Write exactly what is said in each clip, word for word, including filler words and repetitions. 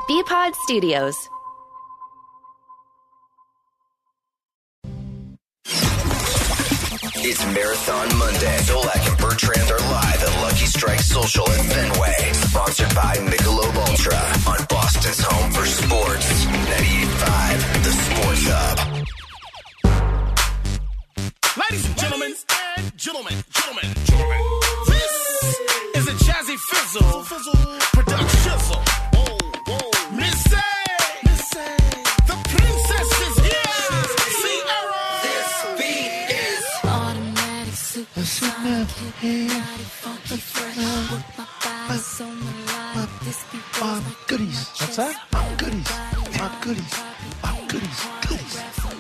B-Pod Studios. It's Marathon Monday. Zolak and Bertrand are live at Lucky Strike Social in Fenway. Sponsored by Michelob Ultra on Boston's home for sports. ninety-eight point five, The Sports Hub. Ladies and gentlemen, and gentlemen, gentlemen, gentlemen, this is a Jazzy Fizzle, Fizzle production. Whoa, whoa, Missy, Missy, the princess is here. Sierra, this beat is automatic, supersonic, hypnotic, funky, fresh. With my body so melodic, this beat goes like goodies. What's that? Oh, goodies. Oh, goodies. Oh, goodies. Goodies.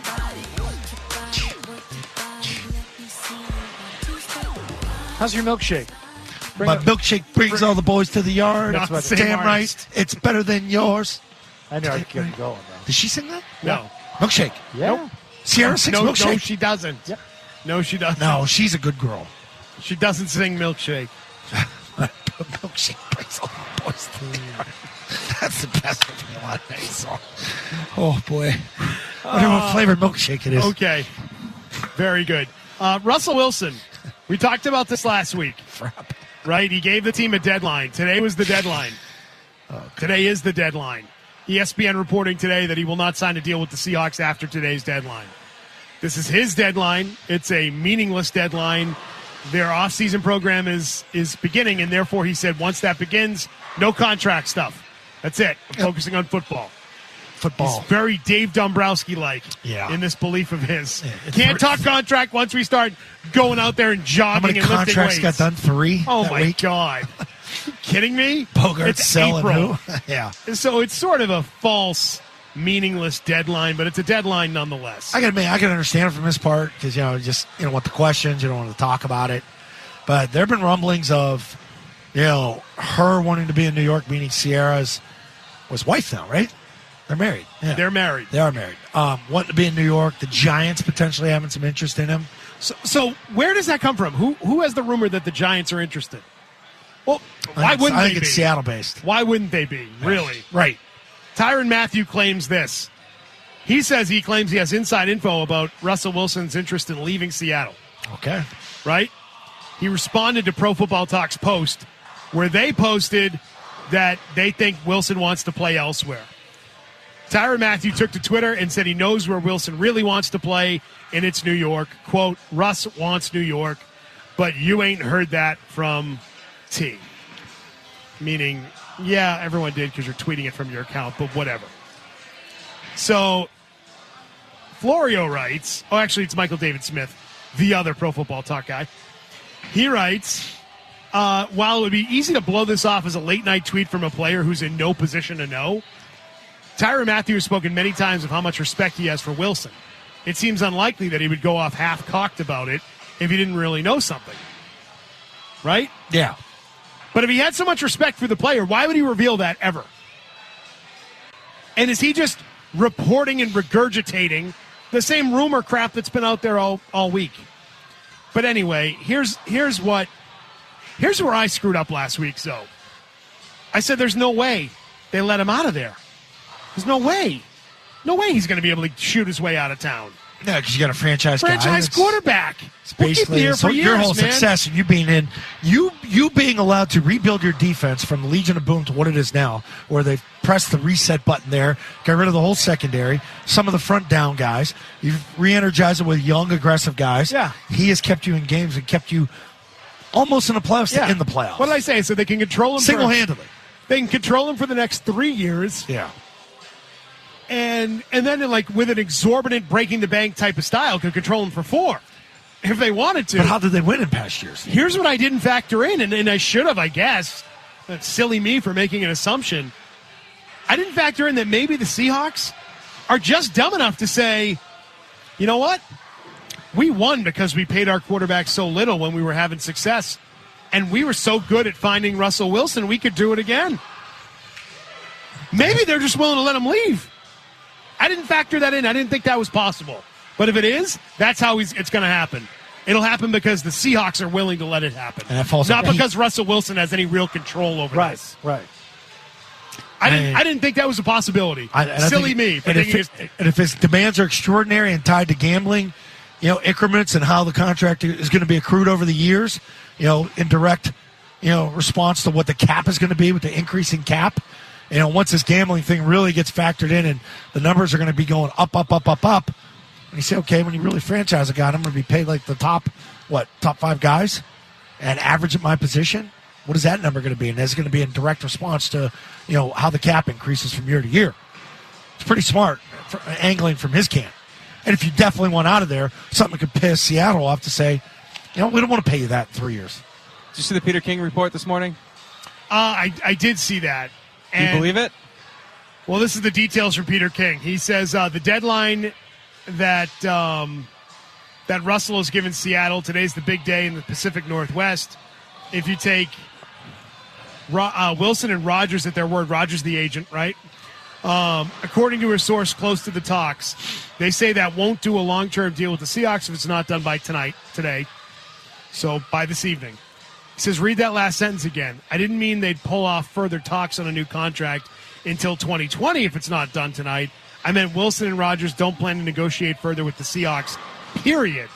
How's your milkshake? Bring My up, milkshake brings bring, all the boys to the yard. That's what- Damn Same right. artist. It's better than yours. I know I kept going, though. Did she sing that? No. Milkshake. Yeah. Nope. Sierra sings no, milkshake? no, she doesn't. Yep. No, she doesn't. No, she's a good girl. She doesn't sing milkshake. Milkshake brings all the boys to the yard. That's the best vanilla ice song. Oh, boy. I wonder what flavored milkshake it is. Okay. Very good. Uh, Russell Wilson. We talked about this last week. Right? He gave the team a deadline. Today was the deadline. Today is the deadline. E S P N reporting today that he will not sign a deal with the Seahawks after today's deadline. This is his deadline. It's a meaningless deadline. Their offseason program is is beginning, and therefore he said once that begins, no contract stuff. That's it. I'm focusing on football. Football. He's very Dave Dombrowski-like Yeah. in this belief of his. Yeah, it's Can't very- talk contract once we start going out there and jogging How many and lifting contracts weights. got done? Three Oh, that my week? God. You kidding me? Bogart It's selling April. who? Yeah. So it's sort of a false, meaningless deadline, but it's a deadline nonetheless. I can admit, I can understand it from his part because, you know, just, you don't want the questions, you don't want to talk about it. But there have been rumblings of, you know, her wanting to be in New York, meaning Sierra's was wife now, right? They're married. Yeah. They're married. They are married. Um, wanting to be in New York, the Giants potentially having some interest in him. So, so where does that come from? Who who has the rumor that the Giants are interested? Well, I why think wouldn't it's, I they think be? it's Seattle-based. Why wouldn't they be? Really? Right. Tyrann Mathieu claims this. He says he claims he has inside info about Russell Wilson's interest in leaving Seattle. Okay. Right? He responded to Pro Football Talk's post where they posted that they think Wilson wants to play elsewhere. Tyrann Mathieu took to Twitter and said he knows where Wilson really wants to play, and it's New York. Quote, Russ wants New York, but you ain't heard that from T. Meaning, yeah, everyone did because you're tweeting it from your account, but whatever. So, Florio writes, oh, actually, it's Michael David Smith, the other Pro Football Talk guy. He writes, uh, while it would be easy to blow this off as a late-night tweet from a player who's in no position to know, Tyrann Mathieu has spoken many times of how much respect he has for Wilson. It seems unlikely that he would go off half-cocked about it if he didn't really know something. Right? Yeah. But if he had so much respect for the player, why would he reveal that ever? And is he just reporting and regurgitating the same rumor crap that's been out there all, all week? But anyway, here's here's what here's where I screwed up last week, so. I said there's no way they let him out of there. There's no way. No way he's going to be able to shoot his way out of town. Yeah, because you got a franchise guy. Franchise That's- quarterback. It's We'll keep basically him here so for years, your whole man. success and you being in you you being allowed to rebuild your defense from the Legion of Boom to what it is now, where they've pressed the reset button there, got rid of the whole secondary, some of the front down guys. You've re-energized it with young, aggressive guys. Yeah. He has kept you in games and kept you almost in the playoffs to in the playoffs. What did I say? So they can control him Single-handedly. For, they can control him for the next three years. Yeah. And and then like with an exorbitant breaking the bank type of style, could control him for four if they wanted to. But how did they win in past years? Here's what I didn't factor in, and, and I should have, I guess. That's silly me for making an assumption. I didn't factor in that maybe the Seahawks are just dumb enough to say, you know what? We won because we paid our quarterback so little when we were having success. And we were so good at finding Russell Wilson, we could do it again. Maybe they're just willing to let him leave. I didn't factor that in. I didn't think that was possible. But if it is, that's how he's, it's going to happen. It'll happen because the Seahawks are willing to let it happen. And that falls Not on- because Russell Wilson has any real control over Right, this. right. I didn't. And- I didn't think that was a possibility. I- and I Silly think- me for and if, thinking. it- it's- and if his demands are extraordinary and tied to gambling, you know, increments and how the contract is going to be accrued over the years, you know, in direct, you know, response to what the cap is going to be with the increasing cap. You know, once this gambling thing really gets factored in and the numbers are going to be going up, up, up, up, up, and you say, okay, when you really franchise a guy, I'm going to be paid like the top, what, top five guys and average at my position. What is that number going to be? And that's going to be in direct response to, you know, how the cap increases from year to year. It's pretty smart for angling from his camp. And if you definitely want out of there, something could piss Seattle off to say, you know, we don't want to pay you that in three years. Did you see the Peter King report this morning? Uh, I I did see that. Do you And- believe it? Well, this is the details from Peter King. He says uh, the deadline that um, that Russell has given Seattle, today's the big day in the Pacific Northwest. If you take Ro- uh, Wilson and Rogers at their word, Rogers the agent, right? Um, according to a source close to the talks, they say that won't do a long-term deal with the Seahawks if it's not done by tonight, today. So by this evening. He says, read that last sentence again. I didn't mean they'd pull off further talks on a new contract until twenty twenty if it's not done tonight. I meant Wilson and Rogers don't plan to negotiate further with the Seahawks, period.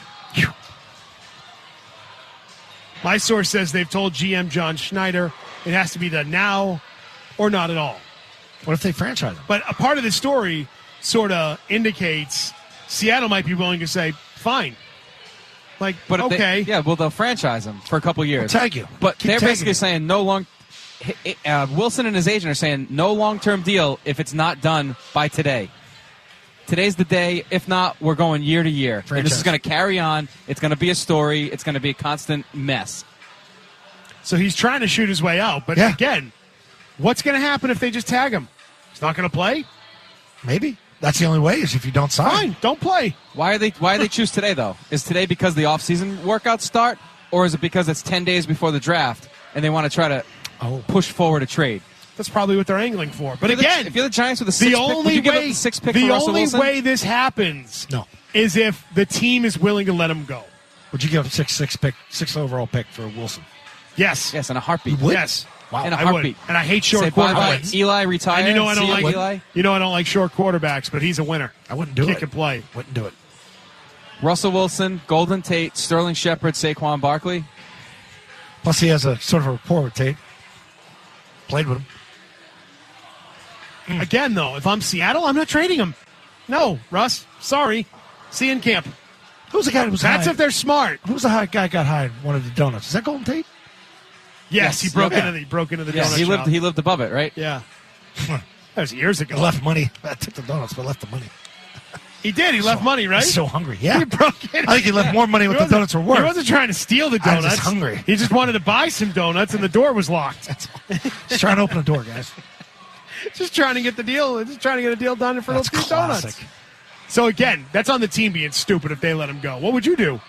My source says they've told G M John Schneider it has to be done now or not at all. What if they franchise him? But a part of the story sort of indicates Seattle might be willing to say, fine. Like, But if they- okay. yeah, well, they'll franchise him for a couple years. Well, tag you. But Keep they're tagging basically you. saying no long. Uh, Wilson and his agent are saying no long-term deal if it's not done by today. Today's the day. If not, we're going year to year. And this Franchise. is going to carry on. It's going to be a story. It's going to be a constant mess. So he's trying to shoot his way out. But Yeah. again, what's going to happen if they just tag him? He's not going to play? Maybe. That's the only way is if you don't sign. Fine, don't play. Why are they? Why do they choose today though? Is today because the off-season workouts start, or is it because it's ten days before the draft and they want to try to Oh. push forward a trade? That's probably what they're angling for. But If you're the- again, if you're the Giants with a the six pick, would only you give up way the six pick the for Russell only Wilson? way this happens No. is if the team is willing to let him go. Would you give a six six pick, six overall pick for Wilson? Yes. Yes, in a heartbeat. You would? Yes. Wow. In a I would. heartbeat. And I hate short Say bye bye. quarterbacks. Eli retired. And you know I don't See like ya, Eli. you know I don't like short quarterbacks, but he's a winner. I wouldn't do Kick it. and play. Wouldn't do it. Russell Wilson, Golden Tate, Sterling Shepard, Saquon Barkley. Plus, he has a sort of a rapport with Tate. Played with him. Again, though, if I'm Seattle, I'm not trading him. No, Russ. Sorry. See you in camp. Who's the guy who was That's hired? if they're smart. Who's the high guy got hired? One of the donuts. Is that Golden Tate? Yes, Yes. he broke Yeah. into the he broke into the Yeah, donut he lived. shop. He lived above it, right? Yeah. That was years ago. He left money. I took the donuts, but left the money. He did. He left money, right? He's so hungry. Yeah. He broke in. I think he left more money He what the wasn't- donuts were worth. He wasn't trying to steal the I was donuts. just hungry. He just wanted to buy some donuts, and the door was locked. Just trying to open the door, guys. just trying to get the deal. Just trying to get a deal done for That's those two classic. donuts. So again, that's on the team being stupid if they let him go. What would you do?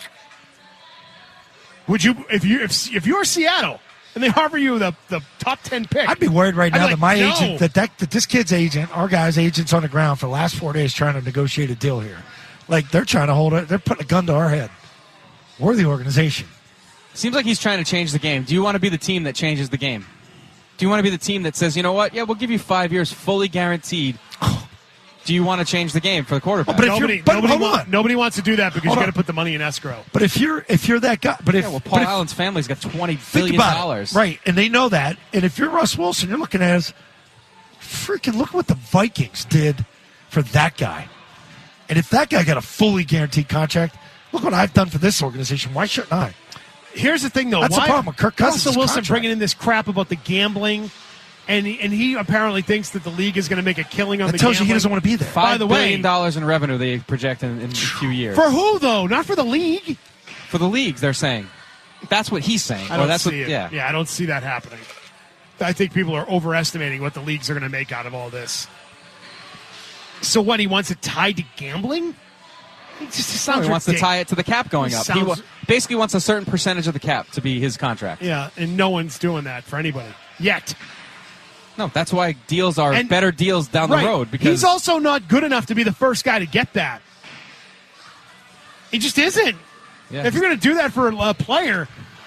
Would you if you if if you're Seattle and they offer you the, the top ten pick? I'd be worried right I'd now be that my like, no. agent, that, that that this kid's agent, our guy's agent's on the ground for the last four days trying to negotiate a deal here. Like they're trying to hold it. They're putting a gun to our head. We're the organization. Seems like he's trying to change the game. Do you want to be the team that changes the game? Do you want to be the team that says, you know what? Yeah, we'll give you five years fully guaranteed. Do you want to change the game for the quarterback? But if nobody, you're- but nobody, hold wa- on. nobody wants to do that because Hold you got to on. put the money in escrow. But if you're if you're that guy, but if yeah, well, but Paul if- Allen's family's got twenty think billion about dollars. it, right? And they know that. And if you're Russ Wilson, you're looking at as freaking look what the Vikings did for that guy. And if that guy got a fully guaranteed contract, look what I've done for this organization. Why shouldn't I? Here's the thing, though. That's the Why problem with Kirk Cousins' Russell Wilson contract. bringing in this crap about the gambling, and he, and he apparently thinks that the league is going to make a killing on That the tells you gambling. he doesn't want to be there. By Five the billion way- dollars in revenue they project in, in a few years For who, though? Not for the league. for the leagues. They're saying that's what he's saying. I or don't that's see what, it. Yeah. yeah, I don't see that happening. I think people are overestimating what the leagues are going to make out of all this. So what, he wants it tied to gambling? It just it No, sounds he wants to ridiculous. tie it to the cap going It up. He sounds- wa- basically wants a certain percentage of the cap to be his contract. Yeah, and no one's doing that for anybody yet. No, that's why deals are And- better deals down Right. the road. Because he's also not good enough to be the first guy to get that. He just isn't. Yeah. If you're going to do that for a player,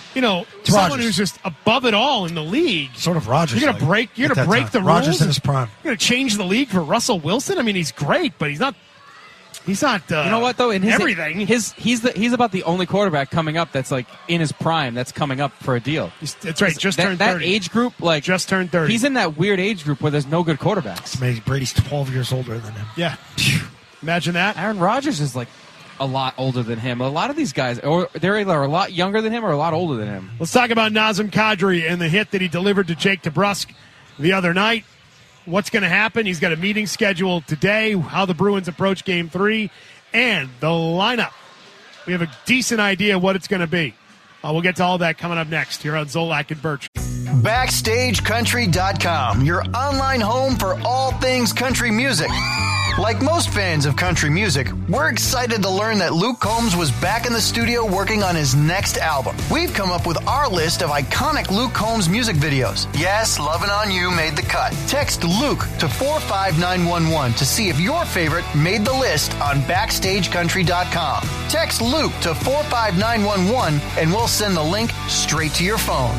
you know, It's someone Rodgers. who's just above it all in the league. Sort of Rodgers. You're gonna like, break. You're at gonna that break time. the Rodgers rules. in his prime. You're gonna change the league for Russell Wilson. I mean, he's great, but he's not. He's not. Uh, You know what though? In his, everything. his he's the he's about the only quarterback coming up that's like in his prime that's coming up for a deal. He's- that's right. Just that, turned that thirty. age group, like Just turned thirty. He's in that weird age group where there's no good quarterbacks. Maybe Brady's twelve years older than him. Yeah. Imagine that. Aaron Rodgers is like a lot older than him. A lot of these guys, or they're either a lot younger than him or a lot older than him. Let's talk about Nazem Kadri and the hit that he delivered to Jake DeBrusk the other night. What's going to happen? He's got a meeting scheduled today, how the Bruins approach game three, and the lineup. We have a decent idea what it's going to be. Uh, we'll get to all that coming up next here on Zolak and Birch. Backstage Country dot com, your online home for all things country music. Like most fans of country music, we're excited to learn that Luke Combs was back in the studio working on his next album. We've come up with our list of iconic Luke Combs music videos. Yes, Lovin' On You made the cut. Text Luke to four five nine one one to see if your favorite made the list on Backstage Country dot com. Text Luke to four five nine one one and we'll send the link straight to your phone.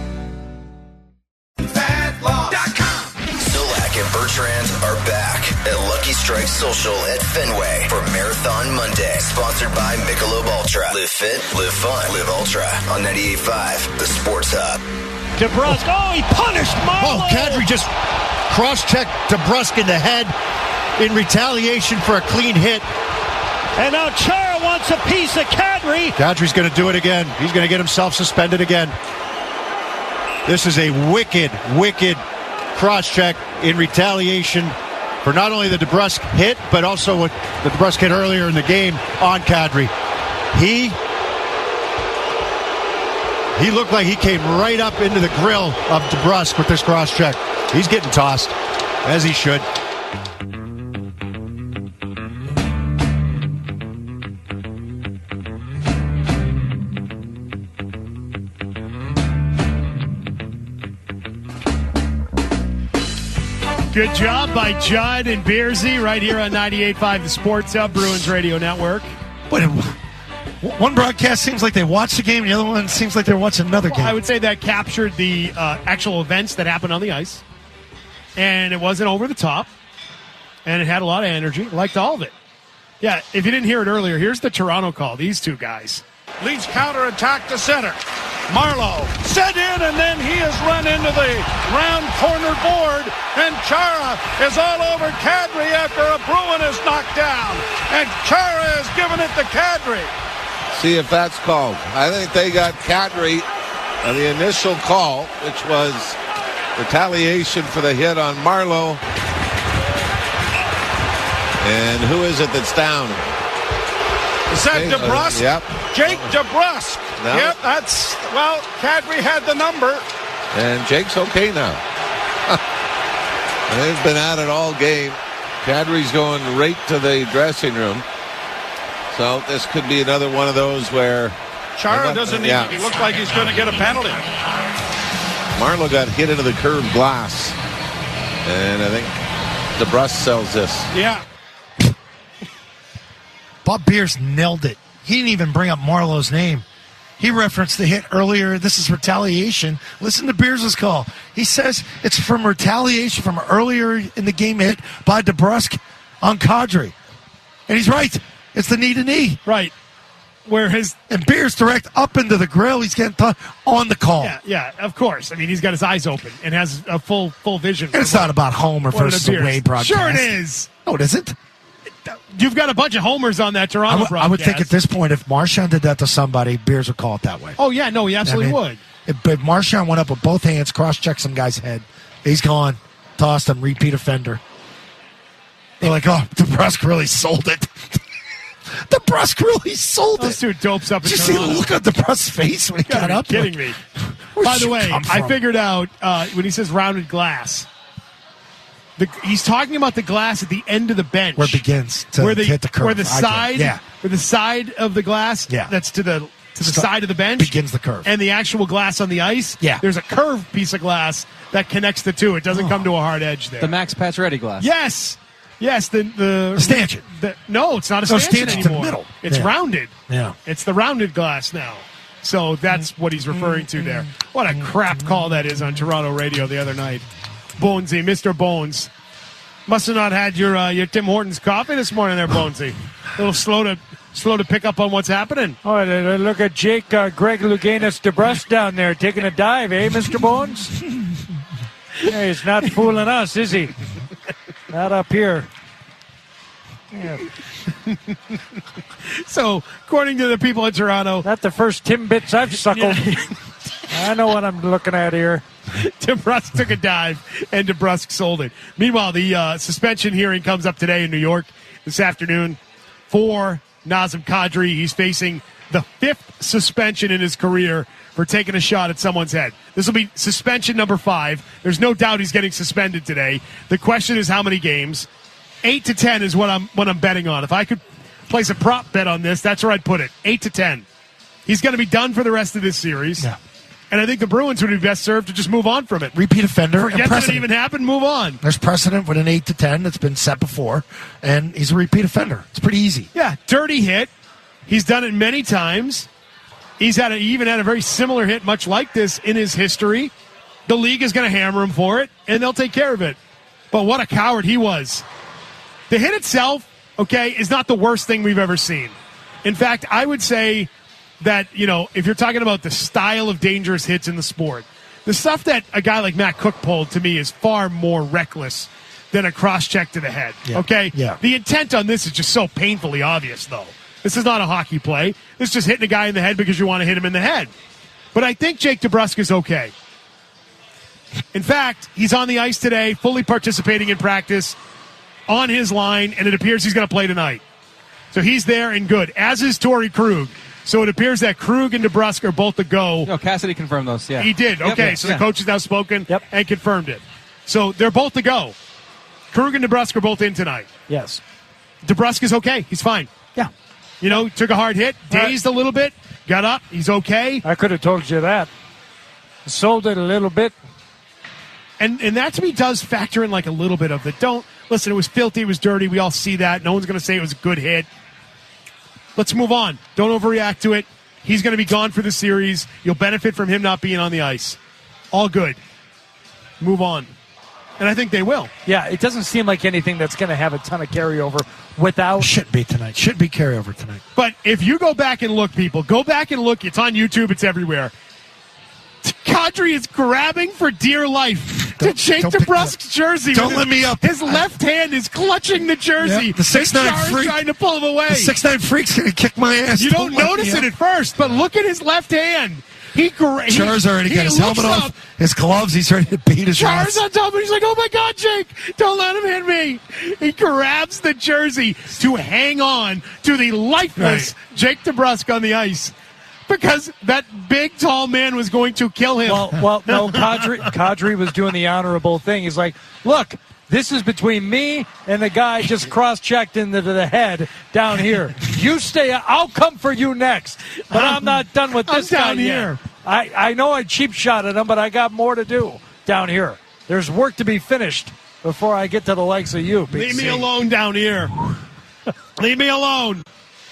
Zolak and Bertrand are back at Lucky Strike Social at Fenway for Marathon Monday. Sponsored by Michelob Ultra. Live fit, live fun, live ultra on ninety-eight point five, the Sports Hub. DeBrusk. Oh, he punished Marlowe. Oh, Kadri just cross-checked DeBrusk in the head in retaliation for a clean hit. And now Chara wants a piece of Kadri. Kadri's going to do it again. He's going to get himself suspended again. This is a wicked, wicked cross-check in retaliation for not only the DeBrusk hit, but also what the DeBrusk hit earlier in the game on Kadri. He he looked like he came right up into the grill of DeBrusk with this cross-check. He's getting tossed, as he should. Good job by Judd and Beersy right here on ninety-eight point five, the Sports Hub, Bruins Radio Network. But it, one broadcast seems like they watched the game, and the other one seems like they're watching another game. Well, I would say that captured the uh, actual events that happened on the ice, and it wasn't over the top, and it had a lot of energy. Liked all of it. Yeah, if you didn't hear it earlier, here's the Toronto call. These two guys. Leafs counterattack to center. Marlowe set in, and then he has run into the round corner board, and Chara is all over Kadri after a Bruin is knocked down, and Chara has given it to Kadri. See if that's called. I think they got Kadri on the initial call, which was retaliation for the hit on Marlowe. And who is it that's down? Is that Jake, DeBrusk? Uh, yep. Jake DeBrusk. No. Yep, that's, well, Kadri had the number. And Jake's okay now. They've been at it all game. Kadri's going right to the dressing room. So this could be another one of those where Chara doesn't yeah. even look like he's going to get a penalty. Marlowe got hit into the curved glass. And I think DeBrusk sells this. Yeah. Bob Beers nailed it. He didn't even bring up Marlowe's name. He referenced the hit earlier. This is retaliation. Listen to Beers' call. He says it's from retaliation from earlier in the game hit by DeBrusk on Kadri. And he's right. It's the knee to knee. Right. Where his and Beers direct up into the grill. He's getting th- on the call. Yeah, yeah, of course. I mean, he's got his eyes open and has a full full vision. And it's not about Homer versus away broadcast. Sure it is. No, it isn't. You've got a bunch of homers on that Toronto I, w- broadcast. I would think at this point, if Marchand did that to somebody, Beers would call it that way. Oh, yeah, no, he absolutely I mean, would. If, if Marchand went up with both hands, cross-checked some guy's head, he's gone, tossed him, repeat offender. They're like, oh, DeBrusk really sold it. DeBrusk really sold Those it. two dopes up in Did you see the Toronto. look on DeBrusk's face when he You gotta got be up? kidding Like, me. where'd By the you way, come I from? figured out uh, when he says rounded glass, the, he's talking about the glass at the end of the bench. Where it begins to where the, hit the curve. Where the I get it. side, Yeah. where the side of the glass Yeah. that's to the to the Sta- side of the bench begins the curve. and the actual glass on the ice. Yeah. There's a curved piece of glass that connects the two. It doesn't Oh. come to a hard edge there. The Max Pacioretty glass. Yes. Yes, the the, The stanchion. the- no, it's not a No, stanchion stanchion's the anymore. middle. It's Yeah. rounded. Yeah. It's the rounded glass now. So that's what he's referring to there. What a crap call that is on Toronto radio the other night. Bonesy, Mister Bones. Must have not had your uh, your Tim Hortons coffee this morning there, Bonesy. A little slow to slow to pick up on what's happening. Oh, look at Jake, uh, Greg Louganis DeBrusque down there taking a dive, eh, Mister Bones? Yeah, he's not fooling us, is he? Not up here. Yeah. So, according to the people in Toronto, not the first Timbits I've suckled. I know what I'm looking at here. DeBrusque took a dive, and DeBrusque sold it. Meanwhile, the uh, suspension hearing comes up today in New York this afternoon for Nazem Kadri. He's facing the fifth suspension in his career for taking a shot at someone's head. This will be suspension number five. There's no doubt he's getting suspended today. The question is how many games. Eight to ten is what I'm what I'm betting on. If I could place a prop bet on this, that's where I'd put it. Eight to ten. He's going to be done for the rest of this series. Yeah. And I think the Bruins would be best served to just move on from it. Repeat offender. Forget that it even happened, move on. There's precedent with an eight to ten that's been set before, and he's a repeat offender. It's pretty easy. Yeah, dirty hit. He's done it many times. He's had a, he even had a very similar hit, much like this, in his history. The league is going to hammer him for it, and they'll take care of it. But what a coward he was. The hit itself, okay, is not the worst thing we've ever seen. In fact, I would say that, you know, if you're talking about the style of dangerous hits in the sport, the stuff that a guy like Matt Cook pulled, to me, is far more reckless than a cross-check to the head, yeah. okay? Yeah. The intent on this is just so painfully obvious, though. This is not a hockey play. This is just hitting a guy in the head because you want to hit him in the head. But I think Jake DeBrusque is okay. In fact, he's on the ice today, fully participating in practice, on his line, and it appears he's going to play tonight. So he's there and good, as is Torrey Krug. So it appears that Krug and DeBrusque are both to go. No, Cassidy confirmed those, yeah. He did, okay. Yep, so yeah. the coach has now spoken yep. and confirmed it. So they're both to go. Krug and DeBrusque are both in tonight. Yes. DeBrusque is okay. He's fine. Yeah. You know, took a hard hit, dazed right. a little bit, got up. He's okay. I could have told you that. Sold it a little bit. And and that to me does factor in like a little bit of the don't. Listen, it was filthy, it was dirty. We all see that. No one's going to say it was a good hit. Let's move on. Don't overreact to it. He's going to be gone for the series. You'll benefit from him not being on the ice. All good. Move on. And I think they will. Yeah, it doesn't seem like anything that's going to have a ton of carryover without... Should be tonight. Should be carryover tonight. But if you go back and look, people, go back and look. It's on YouTube. It's everywhere. Kadri is grabbing for dear life to Jake DeBrusque's jersey. Don't his, let me up. His left hand is clutching the jersey. Yep, the six nine freak trying to pull him away. The six nine freak's going to kick my ass. You don't, don't notice it at first, but look at his left hand. He gra- Char's already got his helmet up. off, his gloves. He's ready to beat his Char's ass. on top of him. He's like, oh my God, Jake, don't let him hit me. He grabs the jersey to hang on to the lifeless right. Jake DeBrusque on the ice. Because that big, tall man was going to kill him. Well, well no, Kadri, Kadri was doing the honorable thing. He's like, look, this is between me and the guy just cross-checked into the head down here. You stay, I'll come for you next. But I'm, I'm not done with this I'm guy down here. Yet. I, I know I cheap shot at him, but I got more to do down here. There's work to be finished before I get to the likes of you. Leave me alone down here. Leave me alone.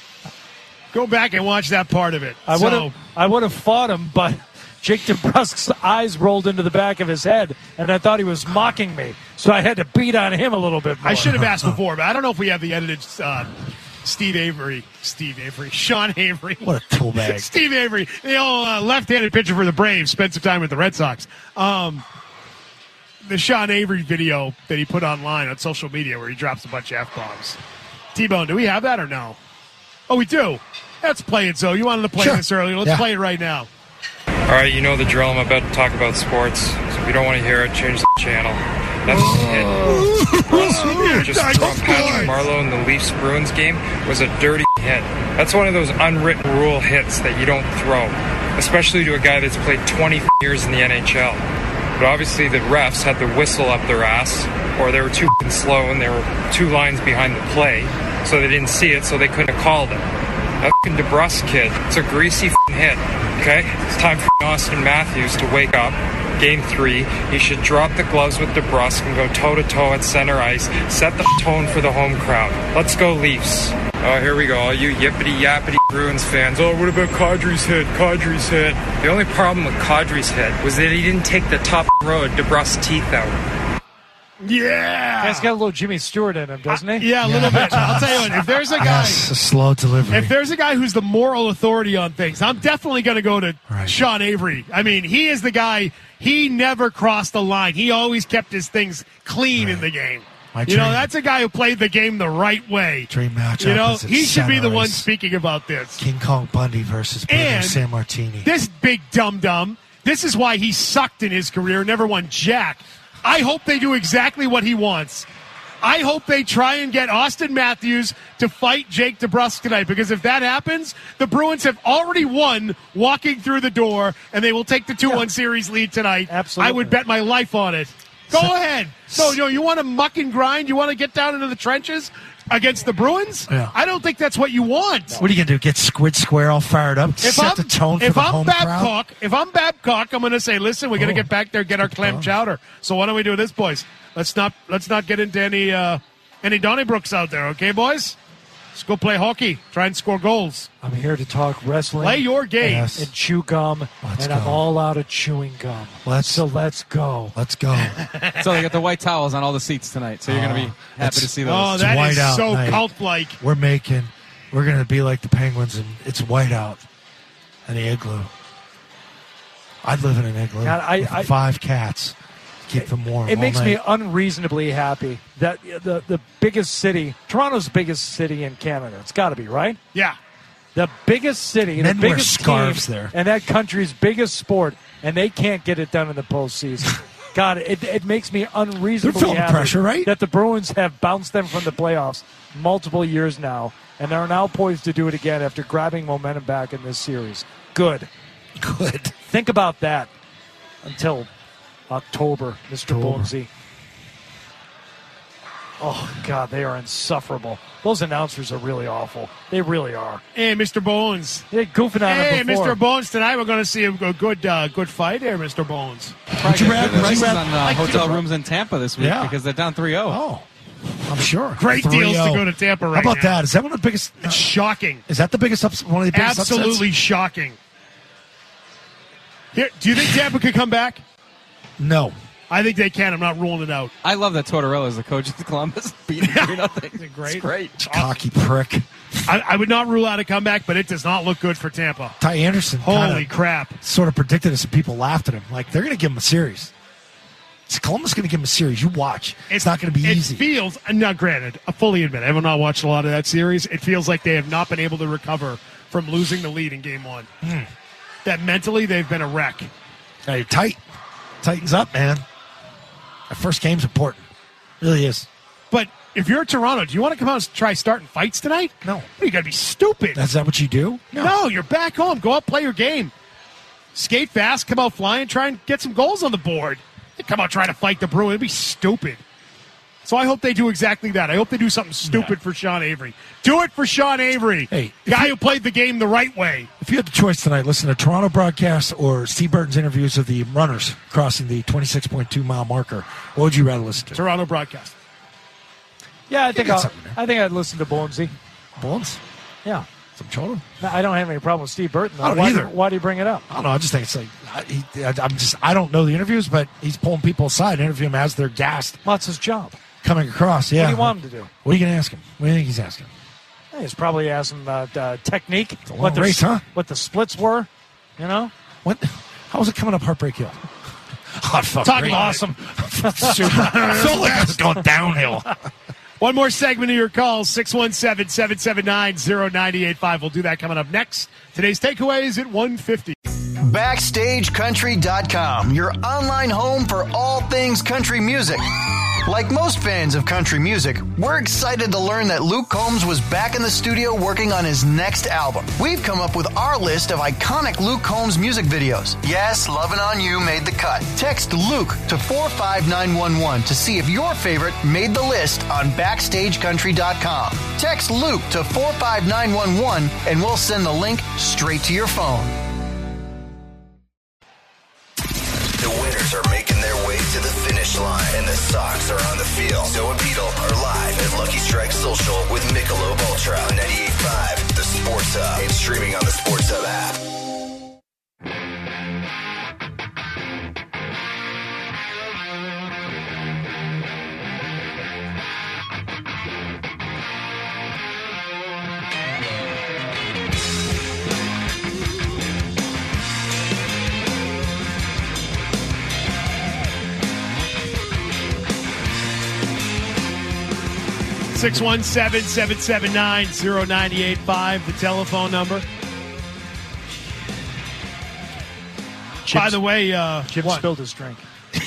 Go back and watch that part of it. I so. would have I would have fought him, but Jake DeBrusque's eyes rolled into the back of his head, and I thought he was mocking me. So I had to beat on him a little bit more. I should have asked before, but I don't know if we have the edited uh, Steve Avery. Steve Avery. Sean Avery. What a tool bag. Steve Avery. The old uh, left-handed pitcher for the Braves. Spent some time with the Red Sox. Um, the Sean Avery video that he put online on social media where he drops a bunch of F-bombs. T-Bone, do we have that or no? Oh, we do. Let's play it, Zoe. You wanted to play sure. this earlier. Let's yeah. play it right now. All right, you know the drill. I'm about to talk about sports. So if you don't want to hear it, change the channel. That's a hit. Also, just from Patrick Marleau in the Leafs-Bruins game was a dirty hit. That's one of those unwritten rule hits that you don't throw, especially to a guy that's played twenty years in the N H L. But obviously the refs had the whistle up their ass, or they were too slow and they were two lines behind the play, so they didn't see it, so they couldn't have called it. That f***ing DeBrusque kid, it's a greasy f***ing hit, okay? It's time for Austin Matthews to wake up, Game three, he should drop the gloves with DeBrusque and go toe-to-toe at center ice, set the tone for the home crowd. Let's go Leafs. Oh, here we go, all you yippity-yappity Bruins fans. Oh, what about Kadri's hit? Kadri's hit. The only problem with Kadri's hit was that he didn't take the top row of DeBrusque's teeth out. Yeah. He's got a little Jimmy Stewart in him, doesn't he? Yeah, a little bit. I'll tell you what, if there's a guy... Yes, a slow delivery. If there's a guy who's the moral authority on things, I'm definitely going to go to Right. Sean Avery. I mean, he is the guy, he never crossed the line. He always kept his things clean Right. in the game. My you know, dream- that's a guy who played the game the right way. Dream matchup You know, is at he should be the center one ice. speaking about this. King Kong Bundy versus Bruno And San Martini. This big dum-dum, this is why he sucked in his career, never won jack. I hope they do exactly what he wants. I hope they try and get Austin Matthews to fight Jake DeBrusque tonight, because if that happens, the Bruins have already won walking through the door, and they will take the two one Yeah. series lead tonight. Absolutely. I would bet my life on it. Go ahead. So, you know, you want to muck and grind? You want to get down into the trenches against the Bruins? Yeah. I don't think that's what you want. What are you going to do? Get Squid Square all fired up? If set I'm, the tone for if the I'm home crowd? Babcock, if I'm Babcock, I'm going to say, listen, we're going to Oh. get back there, get our clam Oh. chowder. So why don't we do this, boys? Let's not let's not get into any uh, any Donnybrooks out there, okay, boys? Let's go play hockey. Try and score goals. I'm here to talk wrestling. Play your game. Yes. And chew gum, Let's and I'm go. all out of chewing gum. Let's- so let's go. Let's go. So they got the white towels on all the seats tonight. So you're going to be Oh, happy it's- to see those. Oh, It's that white is out so night. cult-like. We're making, we're going to be like the Penguins, and it's white out and the igloo. I'd live in an igloo God, I- with I- five cats. Keep them warm. It all makes night. me unreasonably happy that the the biggest city, Toronto's biggest city in Canada. It's got to be, right? Yeah. The biggest city, Men the wear biggest scarves team, there. and that country's biggest sport, and they can't get it done in the postseason. God, it, it makes me unreasonably They're feeling happy pressure, right? that the Bruins have bounced them from the playoffs multiple years now, and are now poised to do it again after grabbing momentum back in this series. Good. Good. Think about that until October, Mister October. Bonesy. Oh, God, they are insufferable. Those announcers are really awful. They really are. Hey, Mister Bones. They're goofing on Hey, it before. Mister Bones, tonight we're going to see a a good uh, good fight here, Mister Bones. Probably you got rather- good would you prices rather- on uh, like hotel to- rooms in Tampa this week Yeah. because they're down three oh. Oh, I'm sure. Great deals to three oh. go to Tampa right How about now. that? Is that one of the biggest? It's shocking. Is that the biggest ups? One of the biggest Absolutely upsets? shocking. Here, do you think Tampa could come back? No. I think they can. I'm not ruling it out. I love that Tortorella is the coach of the Columbus. Beating three nothing. Is it great? It's great. Cocky prick. I, I would not rule out a comeback, but it does not look good for Tampa. Ty Anderson. Holy kinda crap. Sort of predicted this, and people laughed at him. Like they're going to give him a series. It's Columbus going to give him a series. You watch. It's, not going to be it easy. feels, now granted, I fully admit, I have not watched a lot of that series. It feels like they have not been able to recover from losing the lead in game one. Hmm. That mentally they've been a wreck. Hey, tight. Tightens up, man. That first game's important. Really is. But if you're Toronto, do you want to come out and try starting fights tonight? No. You got to be stupid. Is that what you do? No. you're back home. Go out, play your game. Skate fast, come out flying, try and get some goals on the board. They come out trying to fight the Bruins. It'd be stupid. So I hope they do exactly that. I hope they do something stupid for Sean Avery. Do it for Sean Avery. Hey, guy who played the game the right way. If you had the choice tonight, listen to Toronto broadcast or Steve Burton's interviews of the runners crossing the twenty-six point two mile marker, what would you rather listen to? Toronto broadcast. Yeah, I think got I'll, something there. I think I'd listen to Bonesy. Bones? Yeah. Some children? No, I don't have any problem with Steve Burton. Though. I don't why, either. Why do you bring it up? I don't know. I just think it's like I, he, I, I'm just I don't know the interviews, but he's pulling people aside, interviewing them as they're gassed, Well, that's his job. coming across. Yeah. What do you want him to do? What are you going to ask him? What do you think he's asking? Hey, he's probably asking about uh, technique, a long what the race, huh? what the splits were. You know, What? How was it coming up Heartbreak Hill? Oh, fuck, talking great. awesome. Super. I felt like I was going downhill. One more segment of your calls, six one seven, seven seven nine, zero nine eight five. We'll do that coming up next. Today's takeaways at one fifty. Backstage Country dot com, your online home for all things country music. Like most fans of country music, we're excited to learn that Luke Combs was back in the studio working on his next album. We've come up with our list of iconic Luke Combs music videos. Yes, Lovin' On You made the cut. Text Luke to four five nine one one to see if your favorite made the list on Backstage Country dot com. Text Luke to four five nine one one and we'll send the link straight to your phone. The winners are Rizzo and Beetle are live at Lucky Strike Social with Michelob Ultra on ninety-eight point five, the Sports Hub, and streaming on the Sports Hub app. six one seven, seven seven nine, zero nine eight five, the telephone number. Jim's, By the way, uh, Jim what? spilled his drink.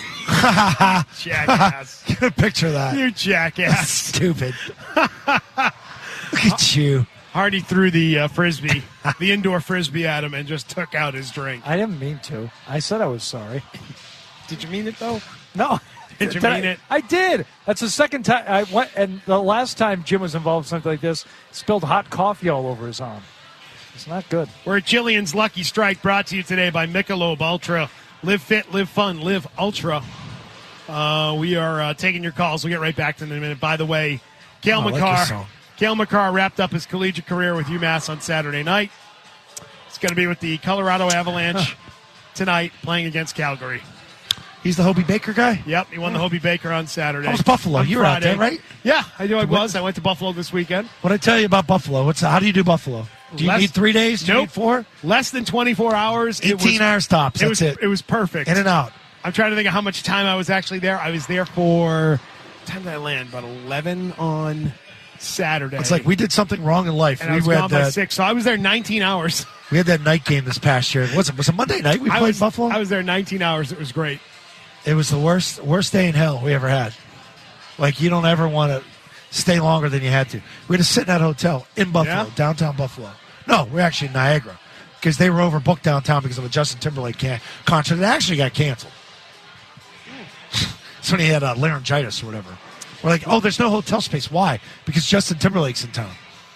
Jackass. Get a picture of that. You jackass. That's stupid. Look at you. Hardy threw the uh, frisbee, the indoor frisbee at him and just took out his drink. I didn't mean to. I said I was sorry. Did you mean it, though? No. Did you Did mean I, it? I did. That's the second time. I went, and the last time Jim was involved in something like this, spilled hot coffee all over his arm. It's not good. We're at Jillian's Lucky Strike, brought to you today by Michelob Ultra. Live fit, live fun, live ultra. Uh, we are uh, taking your calls. We'll get right back to them in a minute. By the way, Cale Oh, I like this McCarr. song. Cale McCarr wrapped up his collegiate career with UMass on Saturday night. He's going to be with the Colorado Avalanche tonight, playing against Calgary. He's the Hobie Baker guy? Yep, he won the Hobie Baker on Saturday. That was Buffalo. On You were out Friday. there, right? Yeah, I knew I What- was. I went to Buffalo this weekend. What I tell you about Buffalo? What's how do you do Buffalo? Do you Less- need three days? Do you Nope. need four? Less than twenty-four hours. It Eighteen was, hours tops. It That's was it. it was perfect. In and out. I'm trying to think of how much time I was actually there. I was there for what time did I land? About eleven on Saturday. It's like we did something wrong in life. and I we was had gone by that. six, so I was there nineteen hours. We had that night game this past year. Was it was it Monday night? We I played was, Buffalo. I was there nineteen hours. It was great. It was the worst worst day in hell we ever had. Like you don't ever want to stay longer than you had to. We had to sit in that hotel in Buffalo, Yeah? downtown Buffalo. No, we're actually in Niagara because they were overbooked downtown because of a Justin Timberlake can- concert that actually got canceled. That's when he had uh, laryngitis or whatever. We're like, oh, there's no hotel space. Why? Because Justin Timberlake's in town.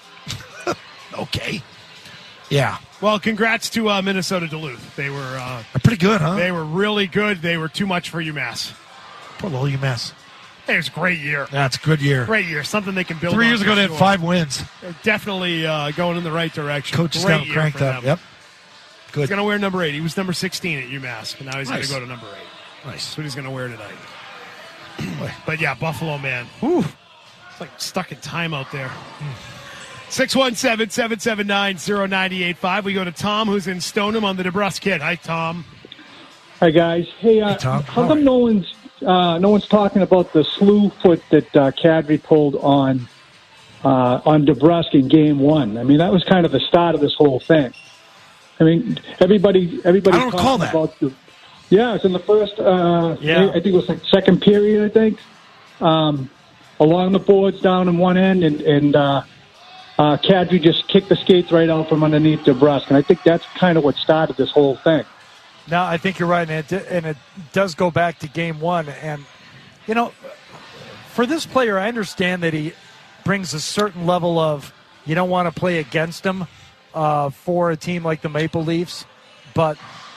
Okay. Yeah. Well, congrats to uh, Minnesota Duluth. They were uh, They're pretty good, huh? they were really good. They were too much for UMass. Poor little UMass. It was a great year. That's a good year. Great year. Something they can build. Three on years for ago, they had sure. five wins. They're definitely uh, going in the right direction. Coach is Great down year cranked for up. them. Yep. He's Good. going to wear number eight. He was number sixteen at UMass, but now he's Nice. going to go to number eight. Nice. That's what he's going to wear tonight. But yeah, Buffalo, man. Whew. It's like stuck in time out there. six one seven, seven seven nine, zero nine eight five. We go to Tom, who's in Stoneham on the DeBrusque Kid. Hi, Tom. Hi guys. Hey, uh, Hey, Tom. how How come are no one's uh, no one's talking about the slew foot that uh, Kadri pulled on uh, on DeBrusque in Game One? I mean, that was kind of the start of this whole thing. I mean, everybody everybody I don't talking recall that. about the yeah, it's in the first. Uh, Yeah. I think it was like second period. I think um, along the boards down in one end, and and uh, uh, Kadri just kicked the skates right out from underneath DeBrusque, and I think that's kind of what started this whole thing. No, I think you're right, and it, and it does go back to game one. And, you know, for this player, I understand that he brings a certain level of you don't want to play against him uh, for a team like the Maple Leafs. But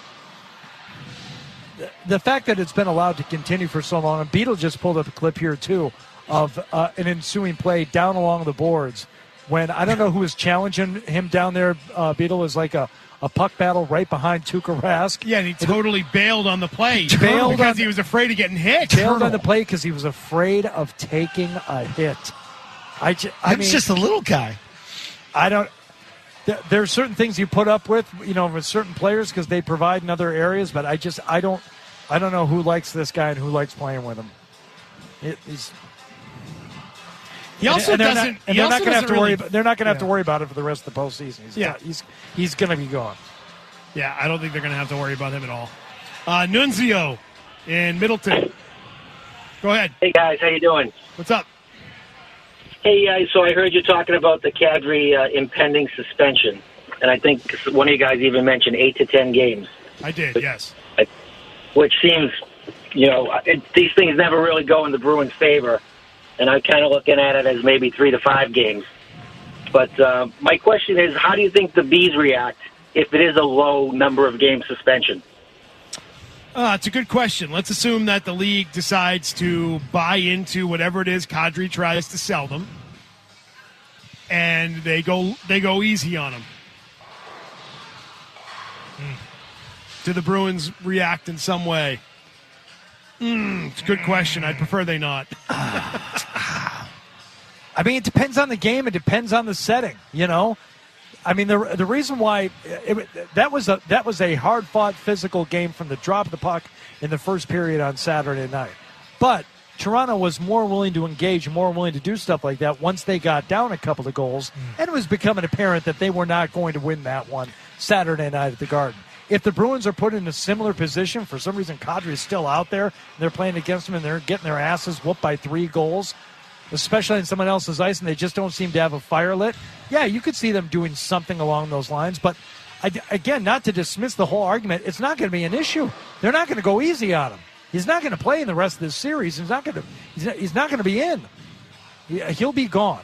the, the fact that it's been allowed to continue for so long, and Beetle just pulled up a clip here, too, of uh, an ensuing play down along the boards when I don't know who was challenging him down there. Uh, Beetle was like a A puck battle right behind Tuukka Rask. Yeah, and he totally bailed on the play. Bailed because on he the- was afraid of getting hit. Bailed on the play because he was afraid of taking a hit. I, ju- I He's mean, just a little guy. I don't. There, there are certain things you put up with, you know, with certain players because they provide in other areas. But I just, I don't, I don't know who likes this guy and who likes playing with him. It, he's. He also and they're doesn't. Not, and he they're also not going to have doesn't to worry. really- About, they're not going to have to Yeah. worry about it for the rest of the postseason. He's, Yeah. he's he's going to be gone. Yeah, I don't think they're going to have to worry about him at all. Uh, Nunzio in Middleton. Go ahead. Hey guys, how you doing? What's up? Hey, uh, so I heard you talking about the Kadri uh, impending suspension, and I think one of you guys even mentioned eight to ten games, I did. Yes. which seems, you know, it, these things never really go in the Bruins' favor, and I'm kind of looking at it as maybe three to five games. But uh, my question is, how do you think the Bees react if it is a low number of game suspension? Uh, it's a good question. Let's assume that the league decides to buy into whatever it is Kadri tries to sell them, and they go they go easy on him. Mm. Do the Bruins react in some way? Mm, it's a good question. I'd prefer they not. I mean, it depends on the game. It depends on the setting. You know, I mean, the the reason why it, that was a that was a hard fought physical game from the drop of the puck in the first period on Saturday night, but Toronto was more willing to engage, more willing to do stuff like that once they got down a couple of goals, mm. and it was becoming apparent that they were not going to win that one Saturday night at the Garden. If the Bruins are put in a similar position, for some reason Kadri is still out there, and they're playing against them, and they're getting their asses whooped by three goals, especially on someone else's ice, and they just don't seem to have a fire lit, yeah, you could see them doing something along those lines. But, I, again, not to dismiss the whole argument, it's not going to be an issue. They're not going to go easy on him. He's not going to play in the rest of this series. He's not going to. He's not, he's not going to be in. He, he'll be gone.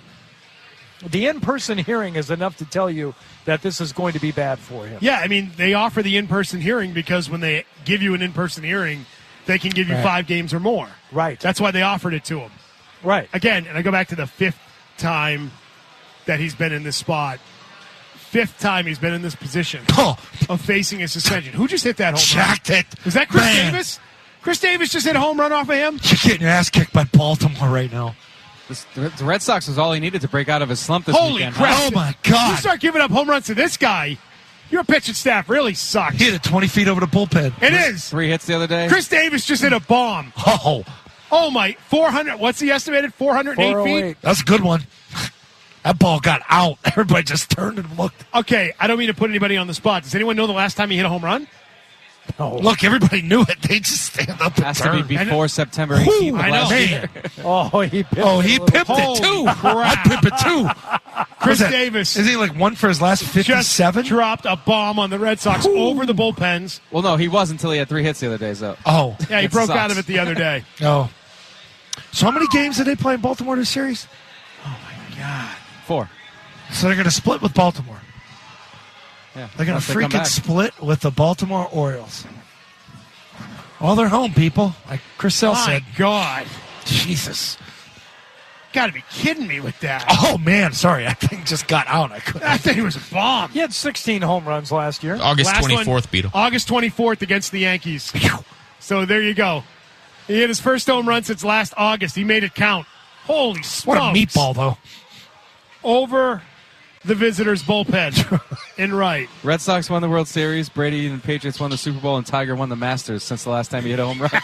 The in-person hearing is enough to tell you that this is going to be bad for him. Yeah, I mean, they offer the in-person hearing because when they give you an in-person hearing, they can give you Right. five games or more. Right. That's why they offered it to him. Right. Again, and I go back to the fifth time that he's been in this spot. Fifth time he's been in this position oh. of facing a suspension. Who just hit that home Jacked run? it. Was that Chris Man. Davis? Chris Davis just hit a home run off of him? You're getting your ass kicked by Baltimore right now. This, the Red Sox was all he needed to break out of his slump this Holy weekend. crap. Oh, my God. You start giving up home runs to this guy, your pitching staff really sucks. He hit it twenty feet over the bullpen. It is. Three hits the other day. Chris Davis just hit a bomb. Oh. Oh, my. four hundred. What's the estimated? four hundred eight feet? That's a good one. That ball got out. Everybody just turned and looked. Okay, I don't mean to put anybody on the spot. Does anyone know the last time he hit a home run? No. Look, everybody knew it. They just stand up and Has turn. to be before September eighteenth of I know. last Man. year. Oh, he pimped Oh, it he a little. pimped it Holy too. crap. I pimp it too. Chris that? Davis Is he like one for his last fifty-seven? just dropped a bomb on the Red Sox Ooh. over the bullpens. Well, no, he was until he had three hits the other day, so. Oh. Yeah, he It broke sucks. out of it the other day. Oh. So how many games did they play in Baltimore this series? Four. So they're going to split with Baltimore. Yeah, They're going unless to they come freaking back. split with the Baltimore Orioles. Well, they're home, people. Like Chris Sell My said. God. Jesus. Got to be kidding me with that. Oh, man. Sorry. That thing just got out. I couldn't. That thing was a bomb. He had sixteen home runs last year. August Last one, twenty-fourth beat him. August twenty-fourth against the Yankees. So there you go. He hit his first home run since last August. He made it count. Holy smokes. What a meatball, though. Over the visitors' bullpen in right. Red Sox won the World Series. Brady and the Patriots won the Super Bowl, and Tiger won the Masters since the last time he hit a home run.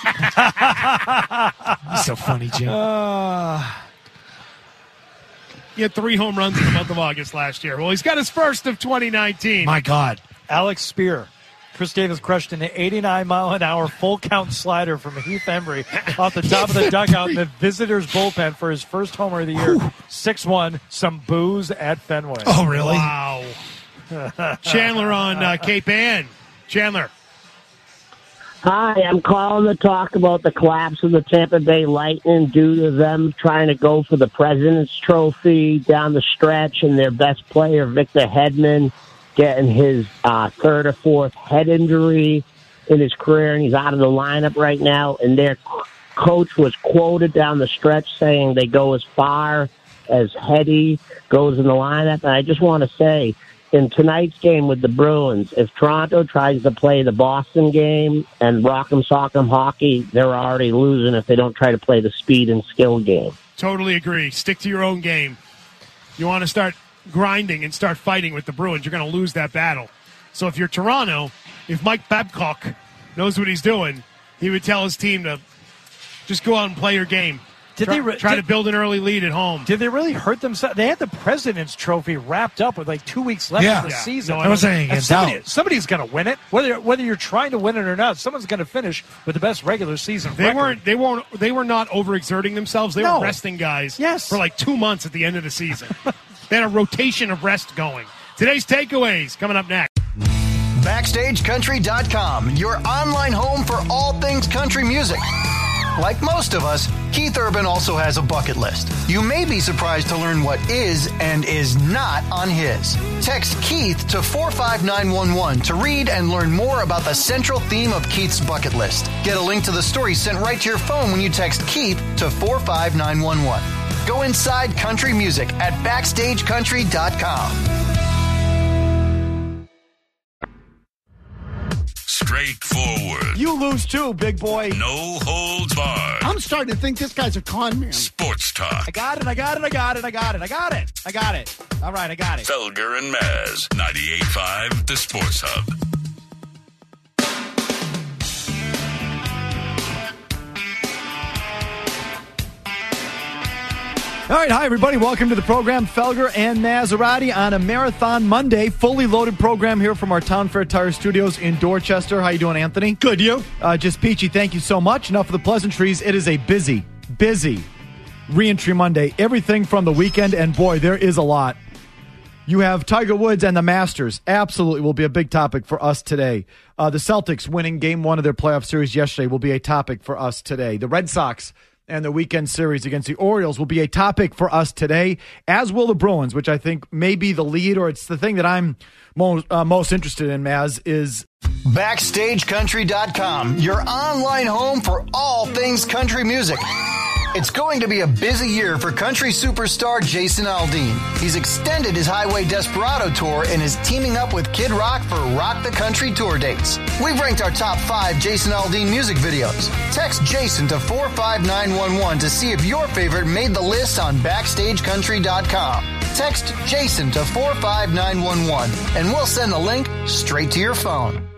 You're so funny, Jim. Uh, he had three home runs in the month of August last year. Well, he's got his first of twenty nineteen. My God. Alex Spear. Chris Davis crushed an eighty-nine mile an hour full count slider from Heath Embry off the top of the dugout in the visitors' bullpen for his first homer of the year. six one, some booze at Fenway. Oh, really? Wow. Chandler on uh, Cape Ann. Chandler. Hi, I'm calling to talk about the collapse of the Tampa Bay Lightning due to them trying to go for the President's Trophy down the stretch and their best player, Victor Hedman, getting his uh, third or fourth head injury in his career, and he's out of the lineup right now. And their coach was quoted down the stretch saying they go as far as Heddy goes in the lineup. And I just want to say, in tonight's game with the Bruins, if Toronto tries to play the Boston game and rock'em sock'em hockey, they're already losing if they don't try to play the speed and skill game. Totally agree. Stick to your own game. You want to start grinding and start fighting with the Bruins, you're going to lose that battle. So if you're Toronto, if Mike Babcock knows what he's doing, he would tell his team to just go out and play your game. Did try, they re- try did- to build an early lead at home? Did they really hurt themselves? They had the President's Trophy wrapped up with like two weeks left Yeah. of the Yeah. season. No, I was saying And it's somebody, out. somebody's going to win it, whether whether you're trying to win it or not. Someone's going to finish with the best regular season They record. weren't. They weren't. They were not overexerting themselves. They No. were resting guys. Yes. For like two months at the end of the season. They had a rotation of rest going. Today's takeaways coming up next. Backstage Country dot com, your online home for all things country music. Like most of us, Keith Urban also has a bucket list. You may be surprised to learn what is and is not on his. Text Keith to four five nine one one to read and learn more about the central theme of Keith's bucket list. Get a link to the story sent right to your phone when you text Keith to four five nine one one. Go inside country music at backstage country dot com. Straightforward. You lose too, big boy. No holds barred. I'm starting to think this guy's a con man. Sports talk. I got it, I got it, I got it, I got it, I got it, I got it. All right, I got it. Felger and Maz, ninety-eight point five, The Sports Hub. All right, hi, everybody. Welcome to the program. Felger and Maserati on a Marathon Monday. Fully loaded program here from our Town Fair Tire Studios in Dorchester. How you doing, Anthony? Good, you? Uh, just peachy, thank you so much. Enough of the pleasantries. It is a busy, busy Reentry Monday. Everything from the weekend, and boy, there is a lot. You have Tiger Woods and the Masters. Absolutely will be a big topic for us today. Uh, the Celtics winning game one of their playoff series yesterday will be a topic for us today. The Red Sox and the weekend series against the Orioles will be a topic for us today, as will the Bruins, which I think may be the lead, or it's the thing that I'm most, uh, most interested in, Maz, is backstage country dot com, your online home for all things country music. It's going to be a busy year for country superstar Jason Aldean. He's extended his Highway Desperado tour and is teaming up with Kid Rock for Rock the Country tour dates. We've ranked our top five Jason Aldean music videos. Text Jason to four five nine one one to see if your favorite made the list on backstage country dot com. Text Jason to four five nine one one and we'll send the link straight to your phone.